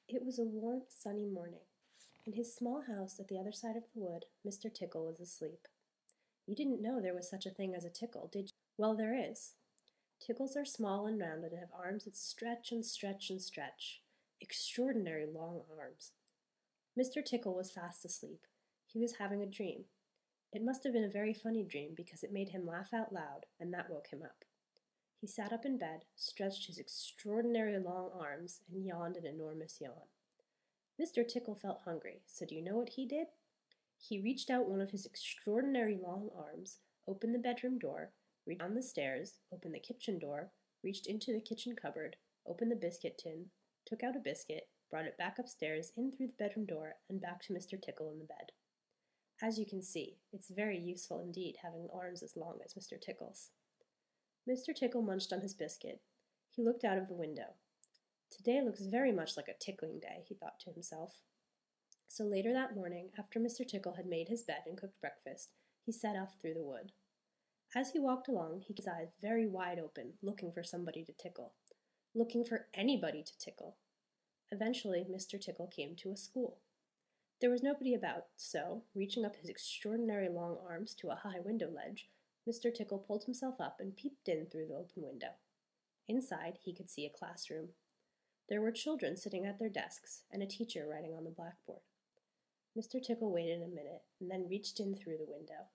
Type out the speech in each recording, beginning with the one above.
It was a warm, sunny morning. In his small house at the other side of the wood, Mr. Tickle was asleep. You didn't know there was such a thing as a tickle, did you? Well, there is. Tickles are small and rounded and have arms that stretch and stretch and stretch. Extraordinary long arms. Mr. Tickle was fast asleep. He was having a dream. It must have been a very funny dream because it made him laugh out loud, and that woke him up. He sat up in bed, stretched his extraordinary long arms, and yawned an enormous yawn. Mr. Tickle felt hungry, so do you know what he did? He reached out one of his extraordinary long arms, opened the bedroom door, reached down the stairs, opened the kitchen door, reached into the kitchen cupboard, opened the biscuit tin, took out a biscuit, brought it back upstairs, in through the bedroom door, and back to Mr. Tickle in the bed. As you can see, it's very useful indeed having arms as long as Mr. Tickle's. Mr. Tickle munched on his biscuit. He looked out of the window. Today looks very much like a tickling day, he thought to himself. So later that morning, after Mr. Tickle had made his bed and cooked breakfast, he set off through the wood. As he walked along, he kept his eyes very wide open, looking for somebody to tickle. Looking for anybody to tickle. Eventually, Mr. Tickle came to a school. There was nobody about, so, reaching up his extraordinary long arms to a high window ledge, Mr. Tickle pulled himself up and peeped in through the open window. Inside, he could see a classroom. There were children sitting at their desks and a teacher writing on the blackboard. Mr. Tickle waited a minute and then reached in through the window.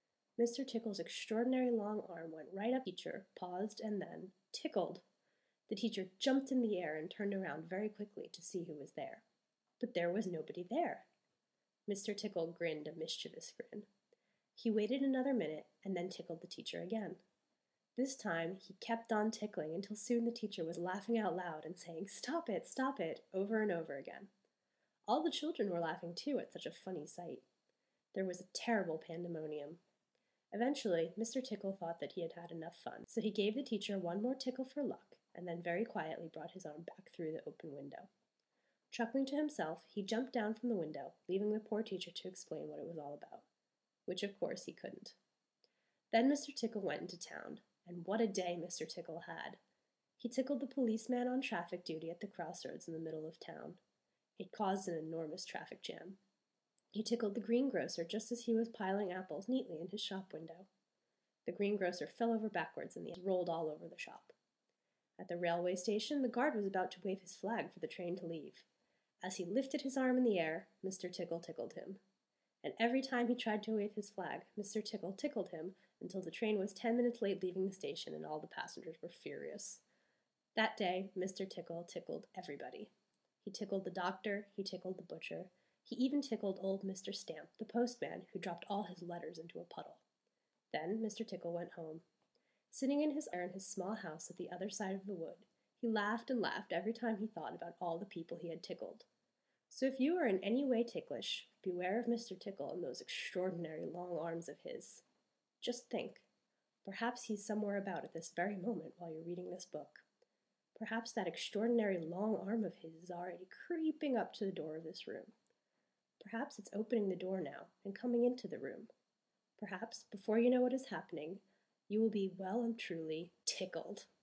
Mr. Tickle's extraordinary long arm went right up to the teacher, paused, and then tickled. The teacher jumped in the air and turned around very quickly to see who was there. But there was nobody there. Mr. Tickle grinned a mischievous grin. He waited another minute and then tickled the teacher again. This time he kept on tickling until soon the teacher was laughing out loud and saying, stop it," over and over again. All the children were laughing too at such a funny sight. There was a terrible pandemonium. Eventually, Mr. Tickle thought that he had had enough fun, so he gave the teacher one more tickle for luck, and then very quietly brought his arm back through the open window. Chuckling to himself, he jumped down from the window, leaving the poor teacher to explain what it was all about, which of course he couldn't. Then Mr. Tickle went into town, and what a day Mr. Tickle had! He tickled the policeman on traffic duty at the crossroads in the middle of town. It caused an enormous traffic jam. He tickled the greengrocer just as he was piling apples neatly in his shop window. The greengrocer fell over backwards and the apples rolled all over the shop. At the railway station, the guard was about to wave his flag for the train to leave. As he lifted his arm in the air, Mr. Tickle tickled him. And every time he tried to wave his flag, Mr. Tickle tickled him until the train was 10 minutes late leaving the station and all the passengers were furious. That day, Mr. Tickle tickled everybody. He tickled the doctor, he tickled the butcher, he even tickled old Mr. Stamp, the postman, who dropped all his letters into a puddle. Then Mr. Tickle went home. Sitting in his small house at the other side of the wood, he laughed and laughed every time he thought about all the people he had tickled. So if you are in any way ticklish, beware of Mr. Tickle and those extraordinary long arms of his. Just think. Perhaps he's somewhere about at this very moment while you're reading this book. Perhaps that extraordinary long arm of his is already creeping up to the door of this room. Perhaps it's opening the door now and coming into the room. Perhaps, before you know what is happening, you will be well and truly tickled.